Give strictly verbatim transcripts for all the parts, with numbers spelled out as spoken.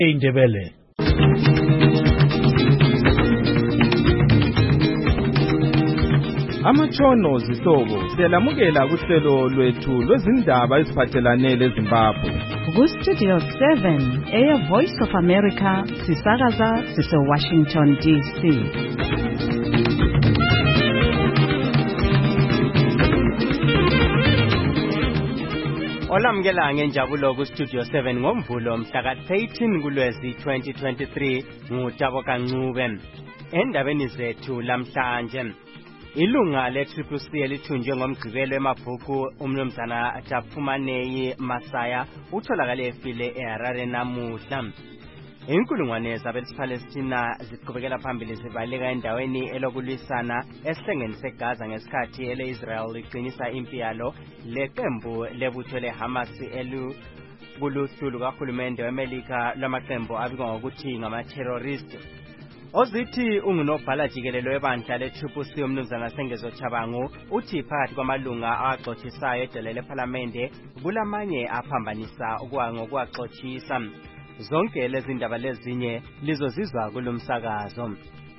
eindebele. Amatshono zihlobo siyalamukela kuhlelo lwethu lwezindaba eziphathelane leZimbabwe. Ku Studio seven eya Voice of America sisakaza sise Washington D C. Olamukela ngenjabulo ku Studio seven ngomvulo mhla ka eighteen kuLwezi twenty twenty-three nguTabo Kancube. Endabeni zethu lamhlanje, ilunga le-Triple C elithunjwe ngomgqibelo emabhuku umnumzana Tapfumanei Masaya utholakale efile eHarare namuhla. Inkulungwane zabesipalestina ziqhubekela phambili zibaleka endaweni elokulwisana esihlengeni seGaza ngesikhathi ele-Israel liqinisa impi yalo leqembu lebutho leHamas elu kuluhlu lukahulumende weMelika lwamaqembu abizwa ngokuthi ngama-terrorist. Ozithi ungunobhala jikelelo webandla le-Triple C umnumzana Sengezo Chabangu uthi phakathi kwamalunga axoxisayo edele lePhalamende kulamanye aphambanisa ukuwa ngokuwaxoxisa. Zonke lezi ndaba lezinye lizozizwa kulomsakazo.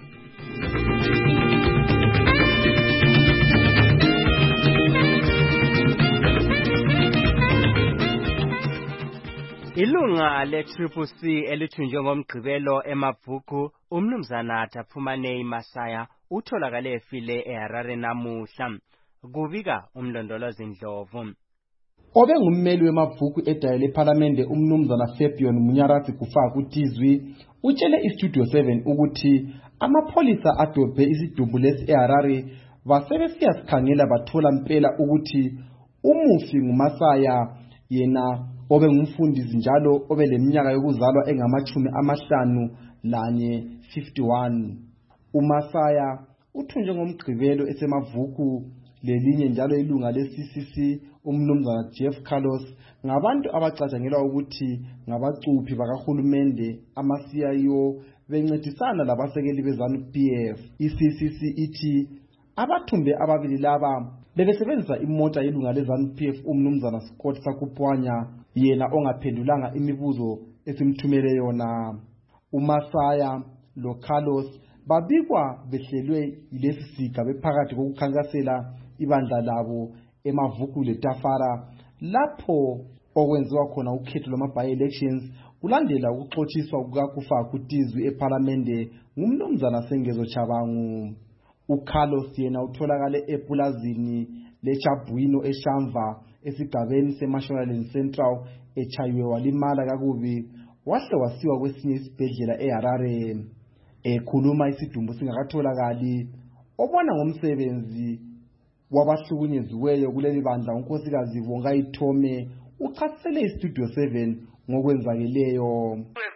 Ilunga le-Triple C elithunjwe ngomgqibelo emabhuku umnumzana Tapfumanei Masaya utholakale efile eHarare namuhla. Kubika umlondolozi Ndlovu. Obe ngummeli wemabhuku edale lePhalamende umnumzana Fabian Munyarazi Kufaka uTizwi utshele iStudio seven ukuthi amapholisa adobhe isidumbu lesi eHarare basebesiya sikhangela bathola impela ukuthi umufi nguMasaya, yena obe ngumfundisi njalo obe leminyaka yokuzalwa engamachumi amahlanu lanye fifty-one. uMasaya uthunjwe ngomgqibelo esemavuku lelinye njalo ilunga le-C C C umnumzana Jeff Carlos ngabantu abacatshangelwa ukuthi ngabacuphi bakahulumende ama-C I O bencedisana labasekeli beZANU-P F. I-C C C ithi abathumbe ababili laba bebesebenzisa imota yelunga leZANU-P F umnumzana Scott Sakupwanya, yena ongaphendulanga imibuzo esimthumele yona. uMasaya lo Carlos babikwa behlelwe yilesi siga bephakathi kokukhankasela ibandla labo emavuku leTafara lapho okwenziwa khona ukhetho lwama-by-elections kulandela ukuxotshiswa kukaKufaka uTizwi ePhalamende ngumnumzana Sengezo Chabangu. uCarlos yena utholakale epulazini leChabwino eShamva esigabeni seMashonaland Central echayiwe walimala kakubi wahle wasiwa kwesinye isibhedlela eHarare. Ekhuluma isidumbu singakatholakali, obona ngomsebenzi wabahlukunyeziweyo kuleli bandla unkosikazi Vongai Thome uchasisele iStudio seven ngokwenzakeleyo.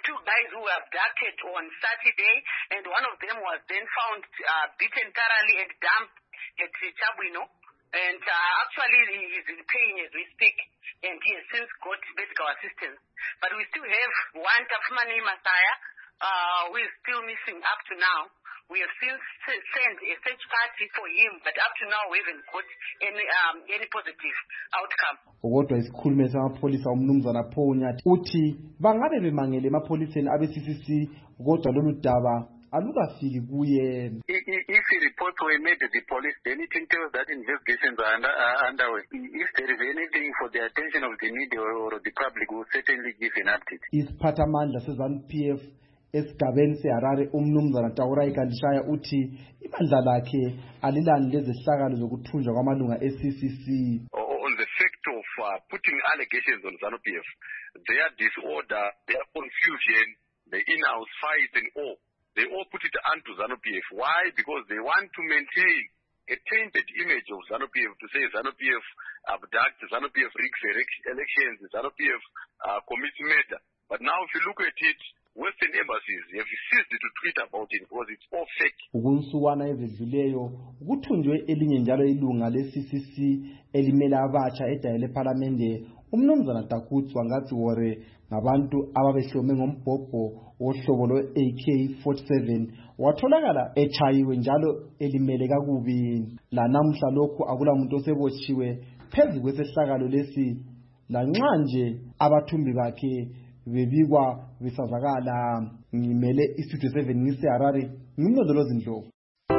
Abducted on Saturday, and one of them was then found uh, beaten thoroughly and dumped at Chabwino, and uh, actually he is in pain as we speak, and he has since got medical assistance. But we still have one Tapfumanei Masaya uh, who is still missing up to now. We have since sent a search party for him, but up to now we haven't got any um, any positive outcome. Kodwa isikhulumi samapholisa umnumzana Phonya uthi bangabe bemangele emapholiseni abe-C C C kodwa lolu daba alukafiki kuye. If the reports were made to the police, then it entails that investigations are under, uh, underway. If there is anything for the attention of the media or, or the public, we will certainly give an update. Isiphathamandla seZANU-P F esigabeni seHarare umnumzana Taurai Kandishaya uthi ibandla lakhe alilani lezehlakalo zokuthunjwa kwamalunga e-C C C. On the fact of uh, putting allegations on ZANU-P F, their disorder, their confusion, the in-house fights and all, they all put it onto ZANU-P F. Why? Because they want to maintain a tainted image of ZANU-P F, to say ZANU-P F abducts, ZANU-P F rigs elections, ZANU-P F uh, commits murder. But now if you look at it, Western embassies have ceased to tweet about it because it's all fake. Ukunsuwana evedluleyo kuthunjwe elinye njalo ilunga le-C C C elimele abatsha edale lePhalamende umnumzana Takutswa ngathi wore ngabantu ababehlome ngombhobho wohlobo lwe-A K forty-seven watholakala echayiwe njalo elimele kakubi. La namhla lokhu akula muntu osebotshiwe phezu kwesehlakalo lesi lanxa nje abathumbi bakhe bebikwa besazakala. Ngimele iStudio seven ngiseHarare, ngimlondolozi Ndlovu.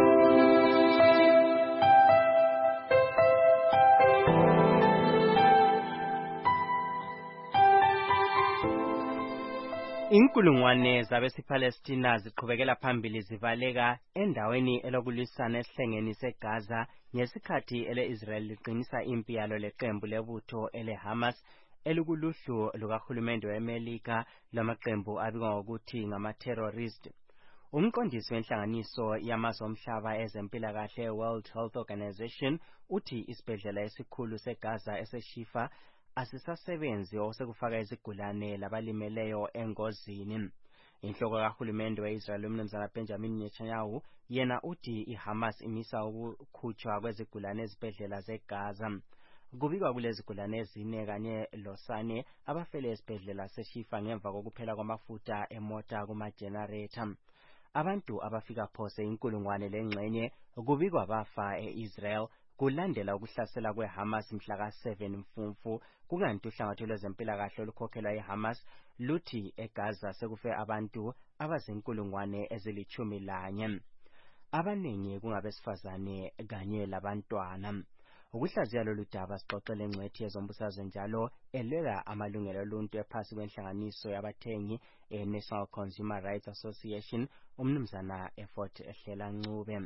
Inkulungwane zabesipalestina ziqhubekela phambili zivaleka endaweni elokulisana esihlengeni seGaza ngesikhathi ele-Israel liqinisa impi yalo leqembu lebutho ele-Hamas elikuluhlu lukahulumende weMelika lamaqembu abikwa ngokuthi ngama-terrorist. Umqondisi wenhlanganiso yamazwe omhlaba ezempilakahle World Health Organization uthi isibhedlela esikhulu seGaza eseshifa asisasebenzi osekufaka izigulane labalimeleyo engozini. Inhloko kahulumende we-Israel uMnumzana Benjamin Netanyahu yena uthi iHamas imisa ukukhutshwa kwezigulane ezibhedlela zeGaza. Kubikwa kulezigulane ezine kanye losane abafele esibhedlela seshifa ngemva kokuphela kwamafutha emota kuma-generator. Abantu abafika phose inkulungwane lengxenye kubikwa bafa e-Israel kulandela ukuhlasela kweHamas mhla ka seven Mfumfu, kukanti uhlangothi lwezempilakahle olukhokhelwa iHamas luthi eGaza sekufe abantu abazinkulungwane ezilithumi lanye, abaningi kungabesifazane kanye labantwana. Ukuhlaziya lolu daba sixoxele ingcwethi yezombusazwe njalo elwela amalungelo oluntu ephasi kwenhlanganiso yabathengi e-National Consumer Rights Association, uMnumzana Effort Hlelancube.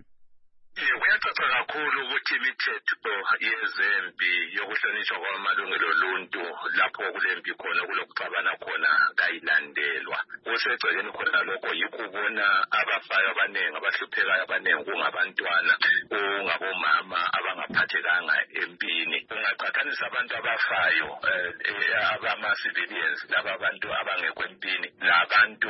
Kuyacaca kakhulu ukuthi imithetho yezempi yokuhlonishwa kwamalungelo oluntu lapho kulempi khona kulokuxabana khona kayilandelwa. Kusegcekeni khona lokho yikho ubona abafayo abaningi abahluphekayo abaningi kungabantwana, kungabomama abangaphathekanga empini. Ungaqhathanisa abantu abafayo abama-civilians laba abantu abangekho empini labantu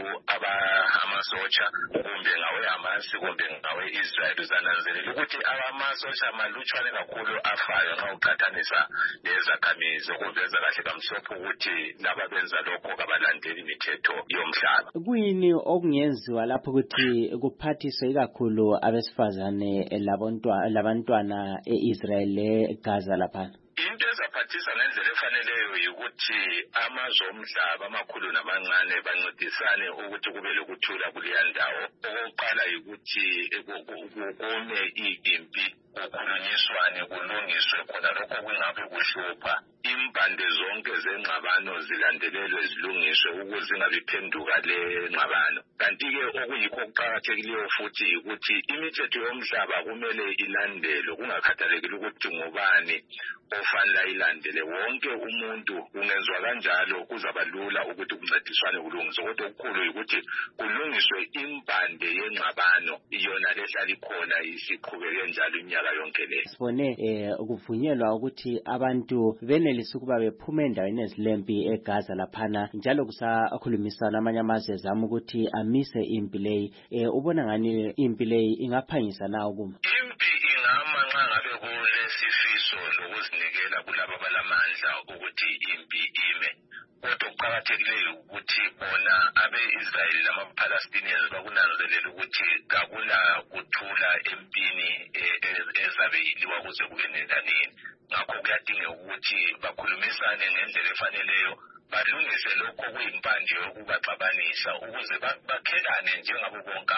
abamasotsha kumbe ngawe-Hamas kumbe ngawe-Israel uzananzelela ukuthi amasotsha malutshwane kakhulu afayo nxa uqhathanisa lezakhamizi, okuveza kahle kamhlophe ukuthi laba benza lokho kabalandeli imithetho yomhlaba. Kuyini okungenziwa lapho ukuthi kuphathiswe ikakhulu abesifazane labantwana e-Israel leGaza lapha? Into ezaphathisa ngendlela efaneleyo yikuthi amazwe omhlaba amakhulu namancane bancedisane ukuthi kube lokuthula kuleya ndawo. Okokuqala yikuthi kume impi, kukhulunyiswane, kulungiswe khona lokho kungabe kuhlupha. Impande zonke zengxabano zilandelelwe zilungiswe ukuze ingabiphenduka le ngxabano. Kanti-ke okuyikho okuqakathekileyo futhi yikuthi imithetho yomhlaba kumele ilandelwe kungakhathalekile ukuthi ngubani ofanele ayilandele. Wonke umuntu kungenzwa kanjalo kuzaba lula ukuthi kuncediswane kulungiswe. Kodwa okukhulu yikuthi kulungiswe impande yengxabano iyona lehlala ikhona isiqhubeke njalo iminyaka yonke le. Sibone ukuvunyelwa ukuthi abantu benelise ukuba bephume endaweni ezilempi eGaza laphana, njalo kusakhulumisana amanye amazwe ezama ukuthi amise impi leyi. Ubona ngani impi leyi ingaphangisa na ukuma? Impi ingama nxa ngabe kulesifiso lokuzinikela kulabo balamandla ukuthi impi ime. Kodwa okuqakathekileyo ukuthi bona abe-Israel lama-Palestinians bakunanzelela ukuthi kakula kuthula empini ezabe yiliwa kuze kube nendanini. Ngakho kuyadingeka ukuthi bakhulumisane ngendlela efaneleyo, balungise lokho kuyimpande yokubaxabanisa ukuze bakhelane njengabo bonke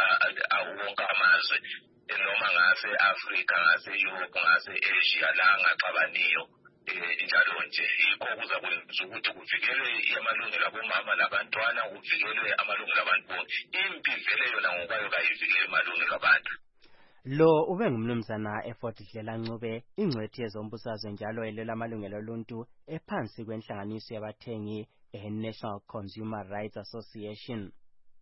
amazwe, noma ngase-Afrika, ngase-Europe, ngase-Asia la angaxabaniyo njalo nje. Yikho kuzakwenza ukuthi kuvikelwe amalungelo abomama labantwana, kuvikelwe amalungelo abantu bonke. Impi vele yona ngokwayo kayivikele amalungelo abantu. Lo ube ngumnumzana Effort Hlelancube, ingcwethi yezombusazwe njalo elwela amalungelo oluntu ephansi kwenhlanganiso yabathengi e-National Consumer Rights Association.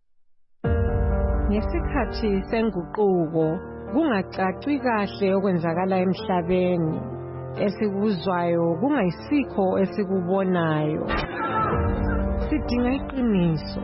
Ngesikhathi senguquko kungacaci kahle okwenzakala emhlabeni, esikuzwayo kungayisikho esikubonayo. Sidinga iqiniso.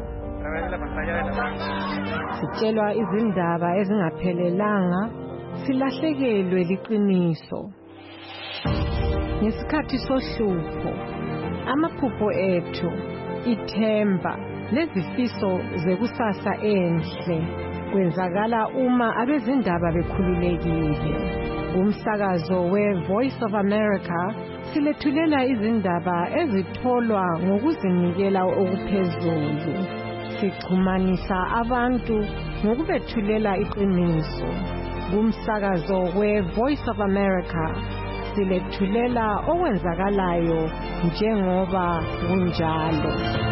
Sitshelwa izindaba ezingaphelelanga, silahlekelwe liqiniso. Ngesikhathi sohlupho, amaphupho ethu, ithemba lezifiso zekusasa enhle kwenzakala uma abezindaba bekhululekile. Umsakazo we-Voice of America silethulela izindaba ezitholwa ngokuzinikela okuphezulu. Sixhumanisa abantu ngokubethulela iqiniso. Kumsakazo we-Voice of America silethulela okwenzakalayo njengoba kunjalo.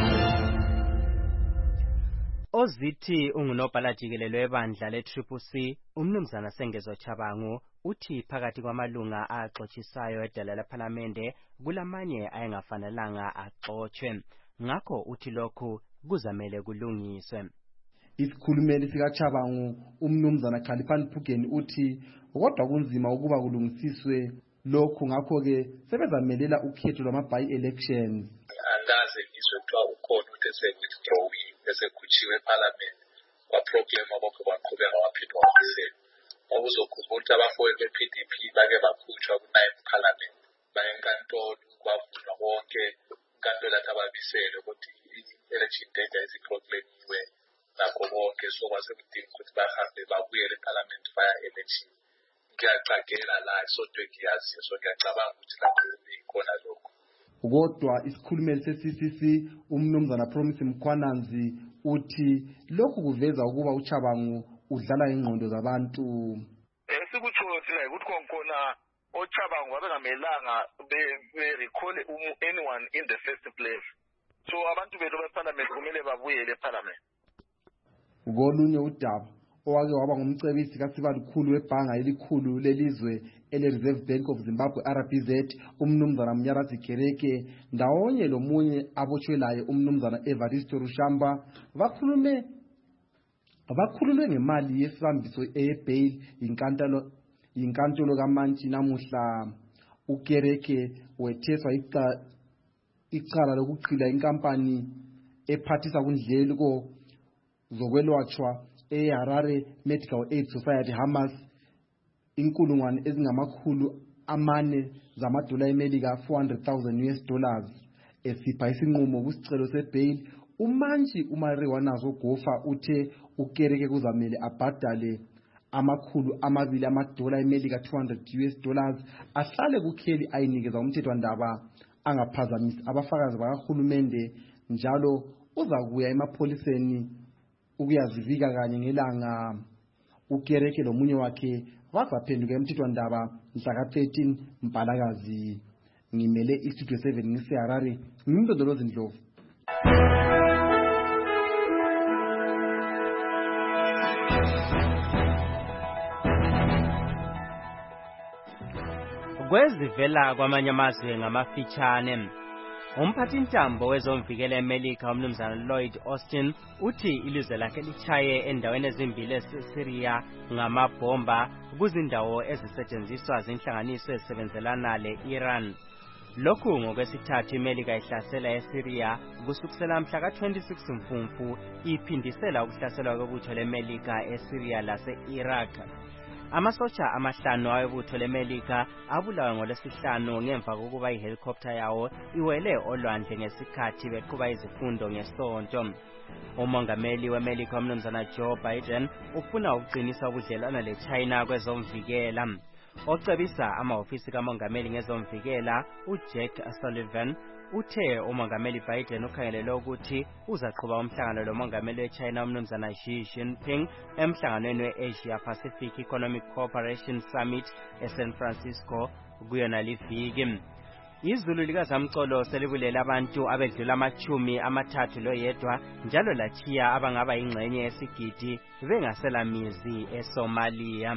Ozithi ungunobhala jikelele webandla le-Triple C umnumzana Sengezo Chabangu uthi phakathi kwamalunga axotshisayo edala lePhalamende kulamanye ayengafanelanga axotshwe. Ngakho uthi lokhu kuzamele kulungiswe. Isikhulumeli sikaChabangu umnumzana Khalifani Phugeni uthi kodwa kunzima ukuba kulungisiswe lokhu, ngakho ke sebezamelela ukhetho lwama-by elections. Andaze ngizwe kuthiwa ukhona ukuthi esewithdrawiwe esekhutshiwe ePhalamende kwaproklema bonke baqhubeka waphindwa wakhusela. Okuzokhumbula ukuthi abafowethu be-P D P bake bakhutshwa ku-ninth Parliament bayenkantolo bavulwa bonke inkantolo athi ababisele ukuthi i-election date yayiziproklemiwe nakho bonke, so kwase kudinga ukuthi bahambe babuyele ePhalamende via election. Ngiyacagela la isonto ngiyazi, so ngiyacabanga ukuthi lapho ikhona lokho. Kodwa isikhulumeli se-C C C umnumzana Promise Mkhwananzi uthi lokhu kuveza ukuba uChabangu udlala ingqondo zabantu. Esikutsho thina ukuthi konkhona oChabangu abengamelanga be-recall anyone in the first place. So abantu bethu beParliament kumele babuyele eParliament. Ngolunye udaba owake waba ngumcebisi kaSibalukhulu webhanga elikhulu lelizwe ele-Reserve Bank of Zimbabwe R B Z umnumzana Mnyarazi Kereke ndawonye lomunye abotshwelaye umnumzana Evaristo Rushamba bakhulume bakhululwe ngemali yesibambiso eyebail inkantolo inkantolo kaMantshi namuhla. uKereke wetheswa icala lokuqhila inkampani ephathisa kundleko zokwelwatshwa eHarare Medical Aid Society Hamas inkulungwane ezingamakhulu amane zamadola eMelika four hundred thousand U S dollars. Esipha isinqumo kusicelo sebail uMantshi uMari wanazo gofa uthe uKereke kuzamele abhadale amakhulu amabili amadola eMelika two hundred U S dollars ahlale kukheli ayinikeza umthethwandaba angaphazamisi abafakazi bakahulumende, njalo uzakuya emapholiseni ukuyazivika kanye ngelanga. uKereke lomunye wakhe bazaphenduka emthethwandaba mhla thirteen Mpalakazi. Ngimele iStudio seven ngiseHarare, ngimndodolozi Ndlovu. Kwezivela kwamanye amazwe ngamafitshane. Umphathintambo wezomvikela eMelika umnumzana Lloyd Austin uthi ilizwe lakhe lichaye endaweni ezimbili eSyria ngamabhomba kuzindawo ezisetshenziswa zinhlanganiso ezisebenzelana le-Iran. Lokhu ngokwesithathu iMelika ihlasela eSyria kusukela mhla ka twenty-six Mfumfu iphindisela ukuhlaselwa kwebutho leMelika eSyria lase-Iraq. Amasotsha amahlanu awebutho leMelika abulawa ngolwesihlanu ngemva kokuba ihelicopter yawo iwele olwandle ngesikhathi beqhuba izifundo ngesonto. Umongameli weMelika umnumzana Joe Biden ufuna ukuqinisa ubudlelwano leChina kwezomvikela. Ocebisa amahofisi kamongameli ngezomvikela uJack Sullivan uthe umongameli Biden ukhangelele ukuthi uzaqhuba umhlangano lomongameli weChina umnumzana Xi Jinping emhlanganweni we-Asia Pacific Economic Cooperation Summit eSan Francisco kuyona liviki. Izulu likazamcolo selibulela abantu abedlula amachumi amathathu loyedwa njalo lachiya abangaba ingxenye yesigidi bengasela mizi eSomalia.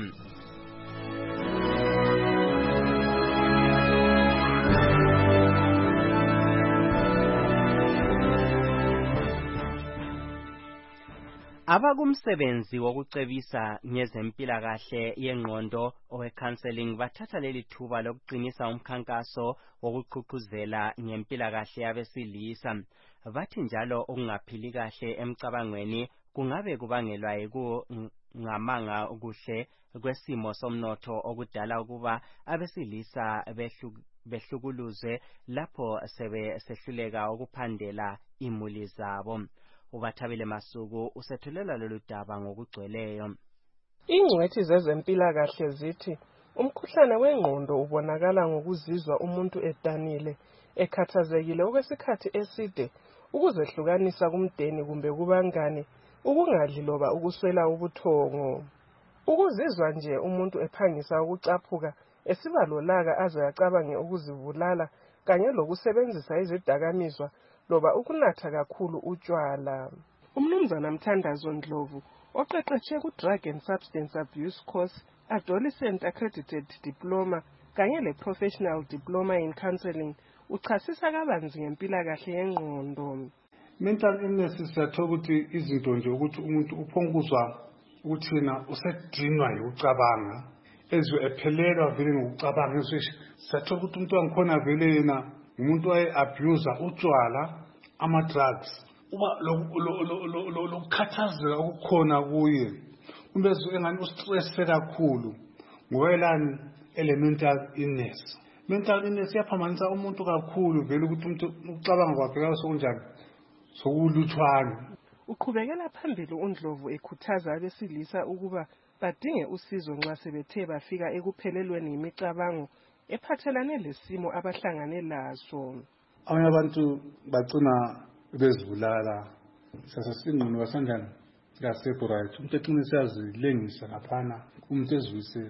Abakumsebenzi wokucebisa ngezempilakahle yengqondo owe-counseling bathatha leli thuba lokuqinisa umkhankaso wokuqhuqhuzela ngempilakahle yabesilisa. Bathi njalo ukungaphili kahle emcabangweni kungabe kubangelwa yikungamanga kuhle kwesimo somnotho okudala ukuba abesilisa behlukuluzwe lapho sebe sehluleka ukuphandela imuli zabo. Ubathabile Masuku usethulela lolu daba ngokugcweleyo. Ingcwethi zezempilakahle zithi Umkhuhlane wengqondo ubonakala ngokuzizwa umuntu edanile, ekhathazekile okwesikhathi eside, ukuzehlukanisa kumdeni kumbe kubangane, ukungadli loba ukuswela ubuthongo. Ukuzizwa nje umuntu ephangisa ukucaphuka, esiba lolaka aze acabange ukuzibulala, kanye lokusebenzisa izidakamizwa loba ukunatha kakhulu utshwala. Umnumzana Mthandazo Ndlovu, oqeqetshe ku-Drug and Substance Abuse Course, Adolescent Accredited Diploma kanye le-Professional Diploma in Counseling, uchasisa kabanzi ngempilakahle yengqondo. Mental illness siyathola ukuthi izinto nje ukuthi umuntu uphonguzwa ukuthi na usedinwa ukucabanga, ezwe ephelelwa vele ngokucabanga, ezwe siyathola ukuthi umuntu wangikhona vele yena umuntu oye-abuse utshwala, ama-drugs, uba lokukhathazeka okukhona kuye, umbezwe engani ustress kakhulu ngoyelani elemental illness. Mental illness iyaphambanisa umuntu kakhulu vele ukuthi umuntu ucabanga kwakhe kaso kunjani sokuluthwana. Uqhubekela phambili uNdlovu ekhuthaza abesilisa ukuba badinge usizo nxa sebethe bafika ekuphelelweni yimicabango ephathelane lesimo abahlangane laso. Abanye abantu bagcina bezibulala, sasesingqondo wasandana kasekho right, umuntu eqine siyazilengisa ngaphana, umuntu ezwise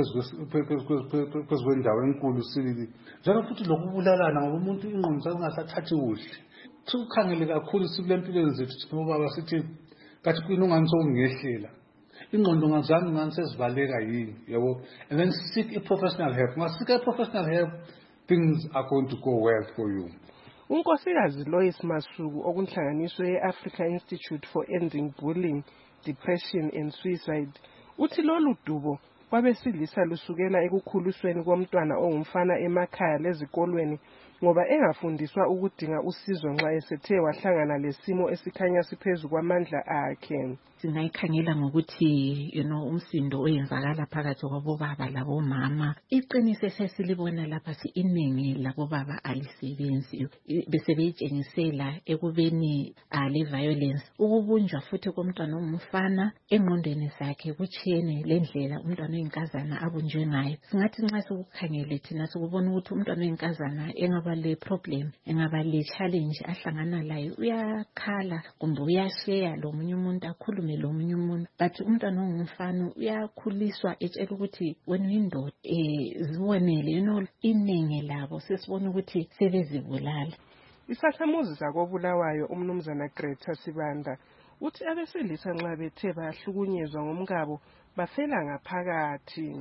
phezu kwendawo enkulu sibili. Njalo futhi lokubulalana ngoba umuntu ingqondo zakhe ungasathathi kuhle. Ukukhangele kakhulu sibile empilweni zethu ngoba sithi kathi kuyini ungani sokungehlela. Ingqondo ngazange ngani sezivaleka yini, yabo. And then seek a professional help. Uma seek a professional help, things are going to go well for you. Unkosikazi Lois Masuku okunhlanganiswe e-Africa Institute for Ending Bullying, Depression and Suicide, uthi lolu dubo kwabesilisa lusukela ekukhulisweni komntwana ongumfana emakhaya lezikolweni ngoba engafundiswa ukudinga usizo nxa esethe wahlangana lesimo esikhanya siphezu kwamandla akhe. Singayikhangela ngokuthi you know umsindo oyenzakala phakathi kwabobaba labomama. Iqiniso sesilibona lapha si iningi labobaba alisebenzi bese beyitshengisela ekubeni ale violence, ukubunjwa futhi komntwana ongumfana engqondweni zakhe kutshene lendlela umntwana oyinkazana abunjwe ngayo. Singathi nxa sokukhangele thina sokubona ukuthi umntwana oyinkazana engaba le problem, engaba le challenge ahlangana layo, uyakhala kumbe uyashare lo munye umuntu akhulume lo munye umuntu. But umntwana ongumfana uyakhuliswa etshela ukuthi wena uyindoda eh zibonele you know iningi labo sesibona ukuthi sebezibulala. Isakhamuzi zakobulawayo umnumzana Greta Sibanda uthi abesilisa nxa bethe bahlukunyezwa ngomkabo bafela ngaphakathi.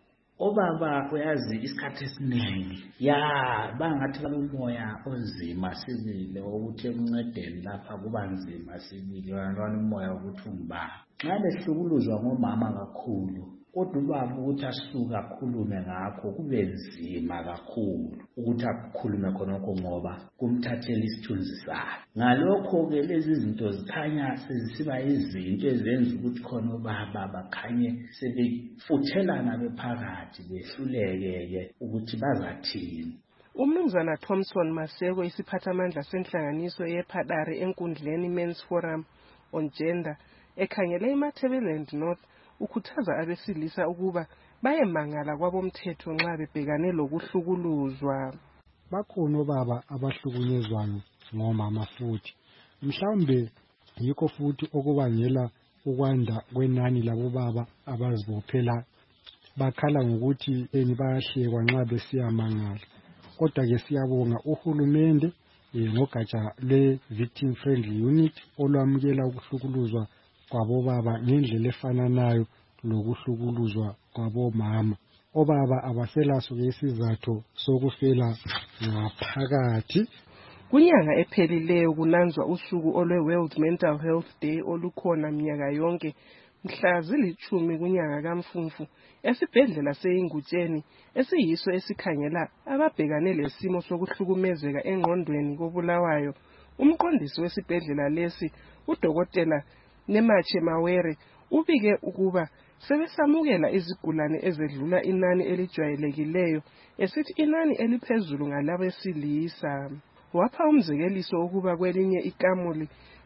Obaba uyazi isikhathi esiningi ya bangathi umoya onzima sibile ukuthi emncedeni lapha kuba nzima sibile wena umoya ukuthi ungiba nxa behlukuluzwa ngomama kakhulu kodwa ubaba ukuthi asuka akhulume ngakho kube nzima kakhulu ukuthi akukhulume khonokho ngoba kumthathela isithunzi sakhe. Ngalokho ke lezi zinto zikhanya sezisiba izinto ezenza ukuthi khona ubaba bakhanye sebefuthelana bephakathi behluleke ukuthi bazathini. Umnumzana Thompson Maseko isiphathamandla senhlanganiso yePhadare enkundleni Men's Forum on Gender ekhangele eMatabeleland North ukhuthaza abesilisa ukuba bayemangala kwabomthetho nxa bebhekane lokuhlukuluzwa. Bakhona obaba abahlukunyezwayo ngomama futhi. Mhlawumbe yikho futhi okubangela ukwanda kwenani labobaba abazibophela bakhala ngokuthi eni bayahlekwa nxa besiyamangala. Kodwa ke siyabonga uhulumende ngogatsha le-Victim Friendly Unit olwamukela ukuhlukuluzwa kwabobaba ngendlela efananayo lokuhlukuluzwa kwabomama. Obaba abaselaso isizathu sokufela ngaphakathi. Kunyanga ephelileyo kunanzwa usuku olwe World Mental Health Day olukhona minyaka yonke mhla zilithumi kunyanga kaMfumfu esibhedlela seIngutsheni esiyiso esikhangela ababhekane lesimo sokuhlukumezeka engqondweni kobulawayo. Umqondisi wesibhedlela lesi udokotela Nemache Mawere ubike ukuba sebesamukela izigulane ezedlula inani elijwayelekileyo esithi inani eliphezulu ngalabesilisa. Wapha umzekeliso ukuba kwelinye ikamuli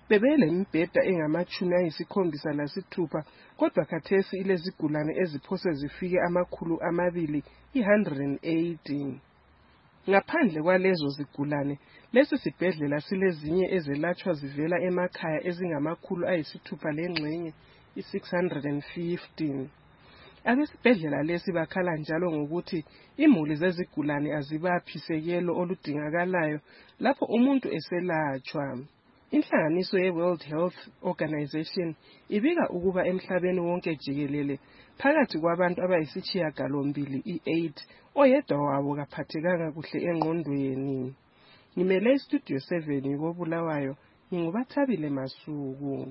bebele mbheda engamachumi ayisikhombisa lasithupha kodwa khathesi ilezigulane eziphose zifike amakhulu amabili one hundred eighty. Ngaphandle kwalezo zigulane, lesi sibhedlela silezinye ezelatshwa zivela emakhaya ezingamakhulu ayisithupha lengxenye i-six hundred fifty. Abesibhedlela lesi bakhala njalo ngokuthi imuli zezigulane azibaphisekelo oludingakalayo lapho umuntu eselatshwa. Inhlanganiso ye-World Health Organization ibika ukuba emhlabeni wonke jikelele phakathi kwabantu abayisishiyagalombili i-eight oyedwa wabo kaphathekanga kuhle engqondweni. Ngimele iStudio seven koBulawayo, ngingubathabile Masuku.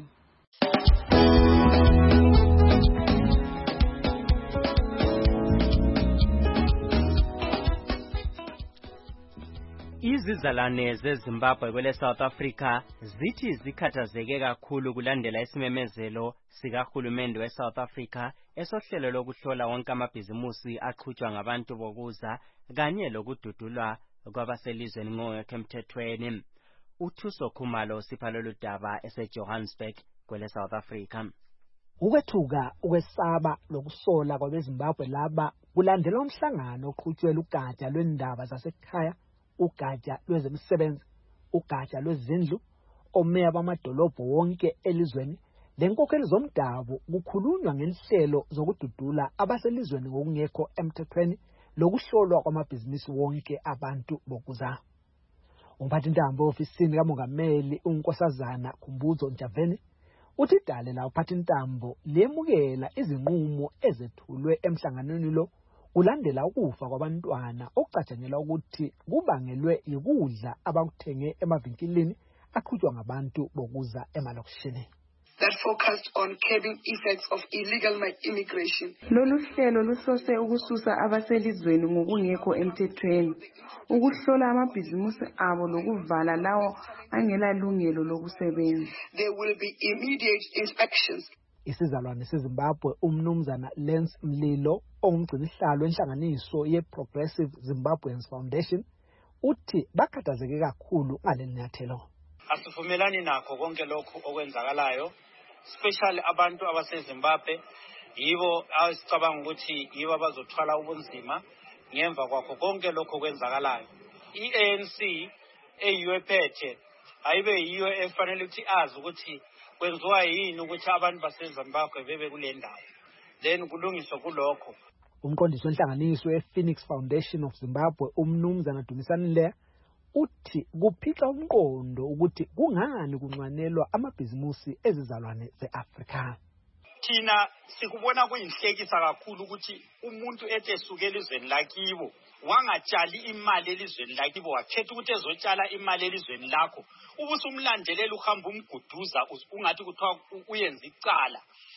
Izizalwane zeZimbabwe kwele South Africa zithi zikhathazeke kakhulu kulandela isimemezelo sikahulumende we-South Africa esohlelo lokuhlola wonke amabhizimusi aqhutshwa ngabantu bokuza kanye lokududulwa kwabaselizweni ngokungekho emthethweni. uThuso Khumalo sipha lolu daba eseJohannesburg kwele South Africa. Ukwethuka ukwesaba lokusola kwabeZimbabwe laba kulandela umhlangano oqhutshwele ugatsha lwendaba zasekhaya, ugatsha lwezemisebenzi, ugatsha lwezindlu, omeya bamadolobho wonke elizweni, lenkokheli zomdabu kukhulunywa ngenhlelo zokududula abaselizweni ngokungekho emthethweni lokuhlolwa kwamabhizinisi wonke abantu bokuza. Umphathintambo ofisini kamongameli uNkosazana Khumbudzo Ntshavheni uthi idale la uphathintambo lemukela izinqumo ezethulwe emhlanganweni lo kulandela ukufa kwabantwana okucatshangelwa ukuthi kubangelwe yikudla abakuthenge emavinkilini aqhutshwa ngabantu bokuza emalokishini. That focused on curbing effects of illegal immigration. Lolu hlelo luhlose ukususa abaselizweni ngokungekho emthethweni, ukuhlola amabhizimusi abo lokuvala lawo angelalungelo lokusebenza. There will be immediate inspections. Isizalwane seZimbabwe umnumzana Lance Mlilo ongumgcinisihlalo enhlanganiso ye-Progressive Zimbabweans Foundation uthi bakhathazeke kakhulu ngaleli nyathelo. Asivumelani nakho konke lokho okwenzakalayo, especially abantu abaseZimbabwe yibo asicabanga ukuthi yibo abazothwala ubunzima ngemva kwakho konke lokho okwenzakalayo. I-A N C eyiyo ephethe ayibe yiyo efanele ukuthi azi ukuthi kwenziwa yini ukuthi abantu baseZimbabwe bebe kule ndawo, then kulungiswa kulokho. Umqondisi wenhlanganiso ye-Phoenix Foundation of Zimbabwe umnumzana Dumisani Leya uthi kuphica umqondo ukuthi kungani kunxanelwa amabhizimusi ezizalwane ze-Afrika. Thina sikubona kuyinhlekisa kakhulu ukuthi umuntu ethe suke elizweni lakibo wangatshali imali elizweni lakibo wakhetha ukuthi ezotshala imali elizweni lakho ubusumlandelela uhamba umguduza ungathi kuthiwa uyenza icala.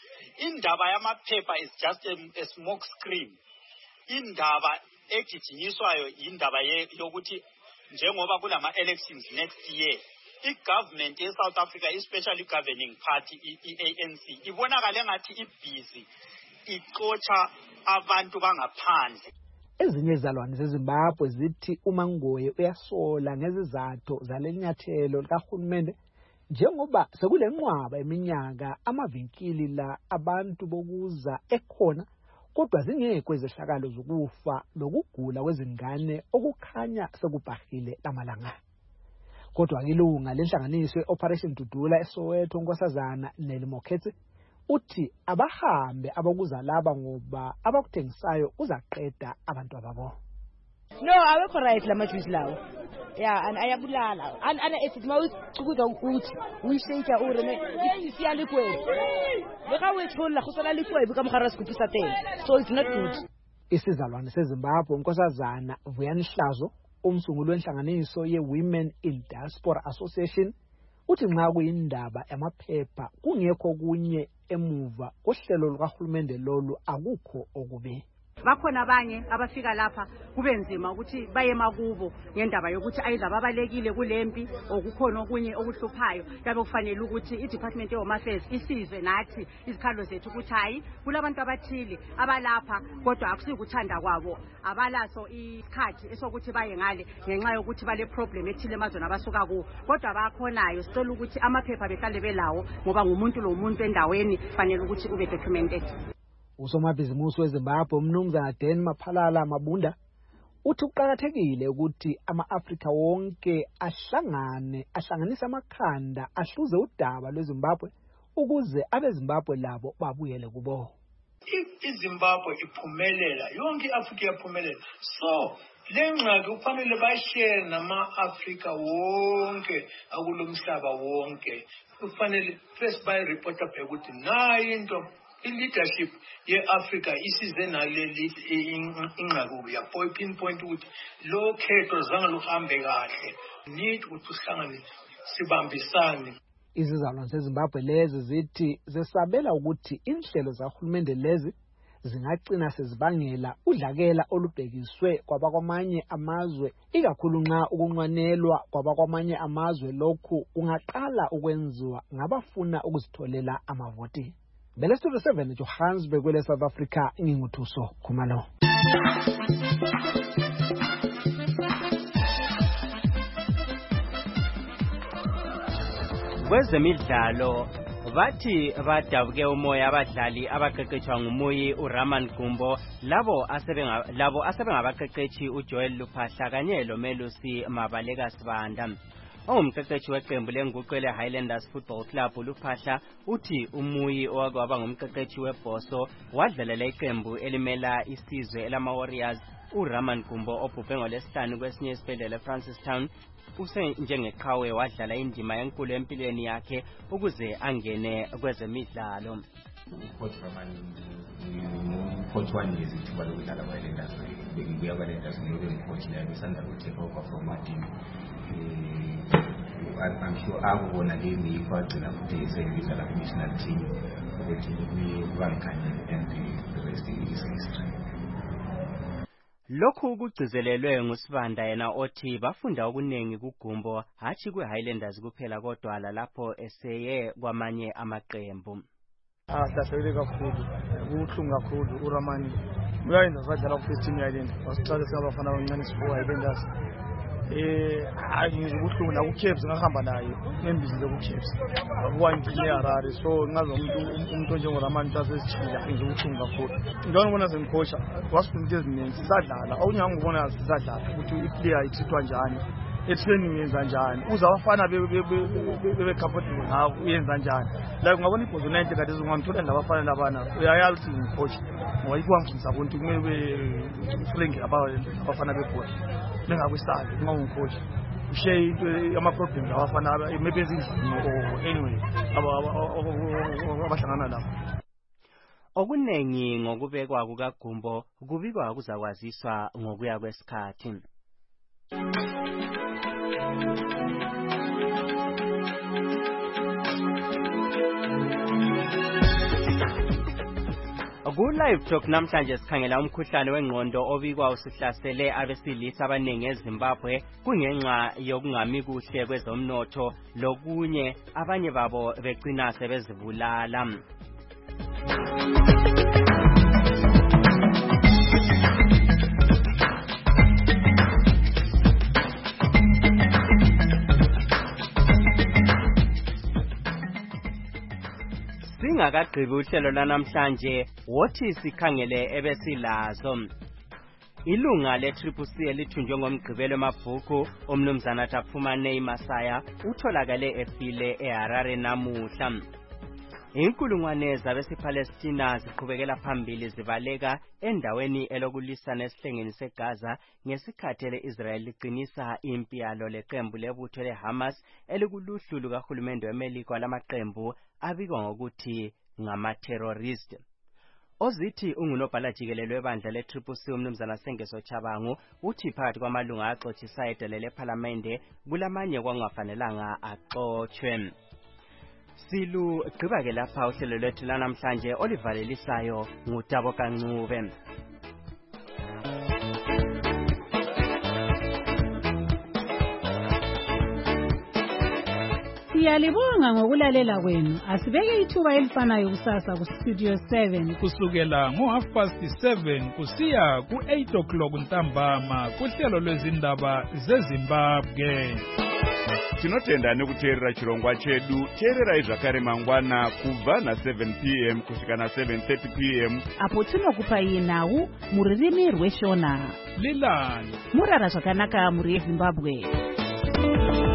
Indaba yamaphepha is just a, a smoke screen. Indaba egijinyiswayo indaba yokuthi njengoba kulama elections next year i-government ye-South Africa, especially governing party i-A N C, ibonakale ngathi ibhizi ixotsha abantu bangaphandle. Ezinye izalwane zeZimbabwe zithi uMangoye uyasola ngezizathu zalenyathelo likahulumende njengoba sekulenqwaba eminyaka amavinkili la abantu bokuza ekhona kodwa zingekho izehlakalo zokufa lokugula kwezingane okukhanya sekubhahile lamalanga. Kodwa ilunga lenhlanganiso ye-Operation Dudula eSoweto uNkosazana Nelimokhethi uthi abahambe abakuza laba ngoba abakuthengisayo uzaqeda abantu ababo. No, awekho right lamajwisi lawo. Yeah, and ayabulala. And ana ethi mawucukuza ukuthi uyisheka urene isiyali kwethu. Beka wethola khosala likwethu kamkhara sikupisa tele. So it's not good. Isizalwane seZimbabwe uNkosazana Vuyani Hlazo umsunguli wenhlanganiso ye-Women in Diaspora Association uthi nxa kuyindaba yamaphepha kungekho kunye emuva kohlelo lukahulumende lolu akukho okubi. bakhona abanye abafika lapha kube nzima ukuthi baye makubo ngendaba yokuthi ayidla babalekile kulempi okukhona okunye okuhluphayo kabe kufanele ukuthi i-Department of Home Affairs isizwe nathi izikhalo zethu ukuthi hayi kulabantu abathile abalapha kodwa akusikuthanda kwabo abalaso isikhathi esokuthi baye ngale ngenxa yokuthi bale problem ethile emazweni abasuka kuwo kodwa bakhonayo sicela ukuthi amaphepha behlale belawo ngoba ngumuntu lo muntu endaweni fanele ukuthi ube documented. Usomabhizimusi weZimbabwe umnumzana Dan Maphalala Mabunda uthi kuqakathekile ukuthi ama-Afrika wonke ahlangane ahlanganise amakhanda ahluze udaba lweZimbabwe ukuze abeZimbabwe labo babuyele kubo. iZimbabwe iphumelela yonke iAfrika yaphumelela so lengxaki kufanele bashare nama-Afrika wonke akulomhlaba wonke kufanele first by reporter back ukuthi nayi into i-leadership ye-Afrika isize naleli ingxaki yapho pinpoint ukuthi lo khetho zange luhambe kahle need ukuthi sihlangane sibambisane. Izizalwane zeZimbabwe lezi zithi zesabela ukuthi inhlelo zahulumende lezi zingagcina sezibangela udlakela olubhekiswe kwabakwamanye amazwe ikakhulu nxa ukunqwanelwa kwabakwamanye amazwe lokhu kungaqala ukwenziwa ngabafuna ukuzitholela amavoti. Bele Studio seven Johannesburg kwele South Africa nginguthuso Khumalo. Kwezemidlalo bathi badabuke umoya abadlali abaqeqetshwa nguMuyi uRaman Gumbo labo asebenga labo asebengabaqeqetshi uJoel Luphahla kanye loMelusi Mabaleka Sibanda. Ongumqeqetshi weqembu lenguqele Highlanders Football Club Luphahla uthi uMuyi owakwaba ngumqeqetshi weBhoso wadlalela iqembu elimela isizwe elama Warriors. uRaman Gumbo obhubhe ngolesihlanu kwesinye isibhedlela eFrancistown usenjengeqhawe wadlala indima enkulu empilweni yakhe ukuze angene kwezemidlalo. Coach Raman coach one years ithuba lokudlala kwaLenders bengibuya kwaLenders ngibe coach la besanda ukutake over from Martin. I'm sure akubona ke ngiyifagcina futhi eseyidlala national team ukuthi kubankanye and the rest is history. Lokhu kugcizelelwe nguSibanda yena othi bafunda okuningi kuGumbo hathi kweHighlanders kuphela kodwa lapho eseye kwamanye amaqembu. Ah hlahlele kakhulu kuhlungu kakhulu uRaman uyayenza zadlala ku team yaLand wasiqala singabafana abancane sibo Highlanders eh ayizwe kuhlungu la kuCaps ngahamba naye ngembizile kuCaps akwangi eHarare so ngaze umuntu umuntu njengoRaman tasesichila ayizwe kuhlungu kakhulu ngibona bona semcoacha wasifundisa eziningi sadlala awunyangibona sizadlala ukuthi iplayer ithithwa njani etraining yenza njani uzawafana bebe comfortable ngawo uyenza njani la ungabona ibhozo ninety kade ungamthola labafana labana uyayazi ukuthi coach ngoba ikwangifundisa ukuthi kumele uflenge abafana bebhola lengakwisali ngawuncoach share into ama problems abafana maybe ezindlini or anyway abahlangana lapho. Okunengi ngokubekwa kukaGumbo kubikwa kuzakwaziswa ngokuya kwesikhathi. Ku live talk namhlanje sikhangela umkhuhlane wengqondo obikwa usihlasele abesilisa abaningi eZimbabwe kungenxa yokungami kuhle kwezomnotho lokunye abanye babo begcina sebezibulala. Singakagqibi uhlelo lanamhlanje wothi sikhangele ebesilazo. Ilunga le-Triple C elithunjwe ngomgqibelo emabhuku omnumzana Taphumane Masaya utholakale efile eHarare namuhla. Inkulungwane zabesipalestina ziqhubekela phambili zibaleka endaweni elokulisana esihlengeni seGaza ngesikhathi le-Israel liqinisa impi yalo leqembu lebutho leHamas elikuluhlu lukahulumende weMelika lamaqembu abikwa ngokuthi ngama-terrorist. Ozithi ungunobhala jikelele webandla le-Triple C umnumzana Sengeso Chabangu uthi phakathi kwamalunga axotshisayo edelele ePhalamende kulamanye kwangafanelanga axotshwe. Silu gqiba ke lapha uhlelo lwethu lanamhlanje olivalelisayo nguTabo Kancube. Siyalibonga ngokulalela kwenu. Asibeke ithuba elifanayo kusasa ku Studio seven kusukela ngo half past seven kusiya ku eight o'clock ntambama kuhlelo lwezindaba zeZimbabwe. Tinotenda nekuteerera chirongwa chedu. Teererai zvakare mangwana kubva na seven p m kusvika na seven thirty p m apo tinokupai nhau muririmi rweshona. Lilani murara zvakanaka muri Zimbabwe.